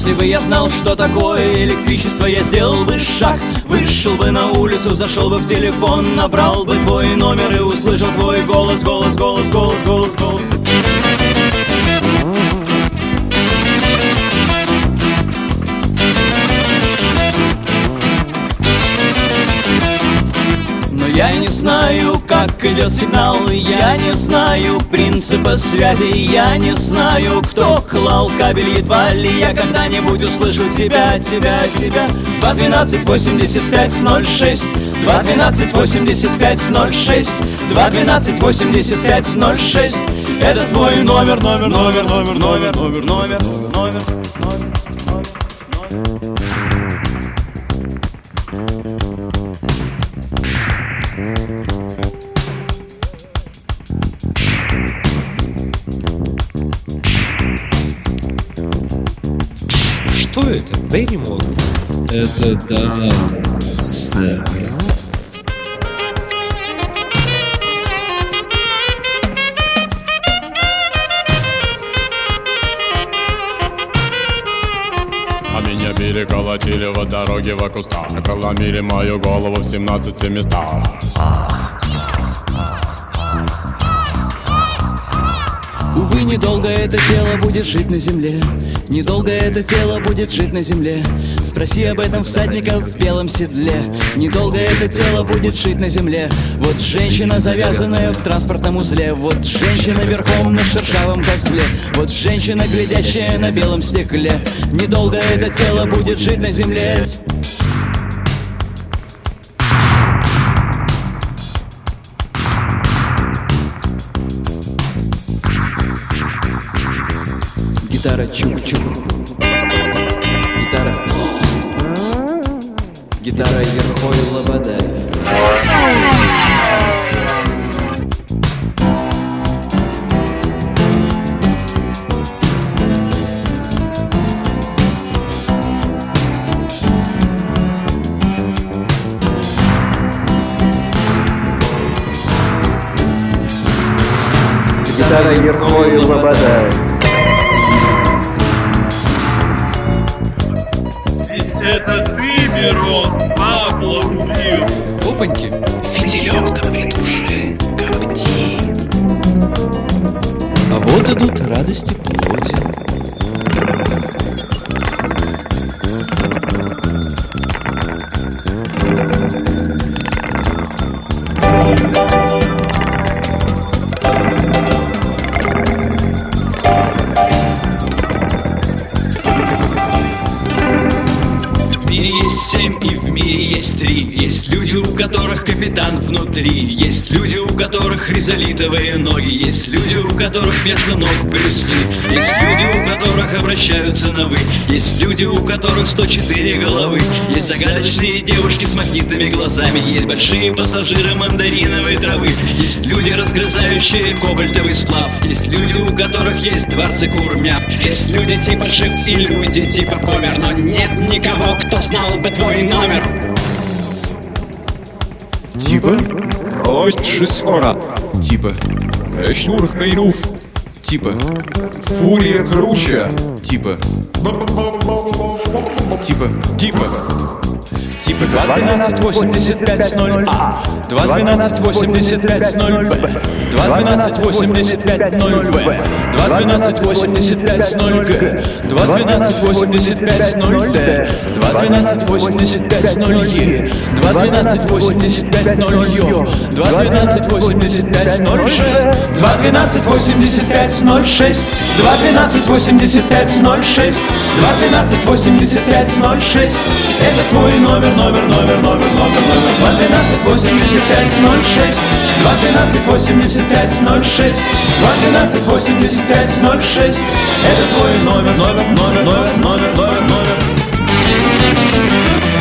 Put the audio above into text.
Если бы я знал, что такое электричество, я сделал бы шаг. Вышел бы на улицу, зашел бы в телефон, набрал бы твой номер и услышал твой голос, голос, голос, голос, голос, голос. Я не знаю, как идет сигнал, я не знаю принципа связи, я не знаю, кто клал кабель, едва ли я когда-нибудь услышу тебя, тебя, тебя. 212-85-06, 212-85-06, 212-85-06. Это твой номер, номер, номер, номер, номер, номер, номер, номер. Что это? Берримор? Это да, сцена. А меня били, колотили в дороге в кустах, проломили мою голову в 17 местах. Увы, недолго это тело будет жить на земле. Недолго это тело будет жить на земле. Спроси об этом всадника в белом седле. Недолго это тело будет жить на земле. Вот женщина, завязанная в транспортном узле. Вот женщина верхом на шершавом козле. Вот женщина, глядящая на белом стекле. Недолго это тело будет жить на земле. Гитара чук-чук. Гитара. Гитара Ерхой Лобода. Гитара Ерхой Лобода. Это ты, Мирон, Павла убил. Опаньки. Фитилек-то при душе коптит. А вот идут радости плоти. И в мире есть три. Есть люди, у которых капитан внутри. Есть люди, у которых ризолитовые ноги. Есть люди, у которых вместо ног Брюс Ли. Есть люди, у которых обращаются на «вы». Есть люди, у которых 104 головы. Есть загадочные девушки с магнитными глазами. Есть большие пассажиры мандариновой травы. Есть люди, разгрызающие кобальтовый сплав. Есть люди, у которых есть дворцы курмяв. Есть люди типа Шиф и люди типа Помер. Но нет никого, кто знал бы твой номер. Типа рост шестеро. Типа Шнурх Кайнув. Типа Фурия круче. Типа 212-85-0А, 212-85-0Б, 212-85-0В, 212-85-0Г, 212-85-0Д, 212-85-0Е, 212-85-0Ё, 212-85-0Ж, 212-85-06, 212-85-06, 212-85-06. Это твой номер, номер, номер, номер, номер, номер. 212-85-06, 212-85-06, 212-85-06. Это твой номер, номер, номер, номер, номер, номер, номер.